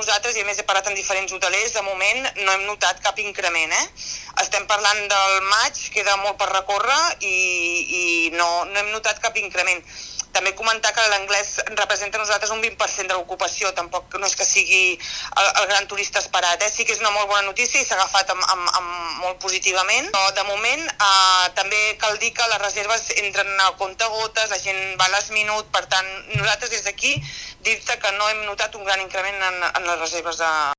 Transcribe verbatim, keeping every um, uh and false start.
nosaltres, i a més he parlat amb diferents hotelers, de moment no hem notat cap increment. Eh? Estem parlant del maig, queda molt per recórrer i, i no, no hem notat cap increment. També comentar que l'anglès representa a nosaltres un vint per cent de l'ocupació, tampoc no és que sigui el, el gran turista esperat, eh? Sí que és una molt bona notícia i s'ha agafat amb, amb, amb molt positivament, però de moment eh, també cal dir que les reserves entren a compte-gotes, la gent va a last minute, per tant nosaltres des d'aquí dir-te que no hem notat un gran increment en, en les reserves de,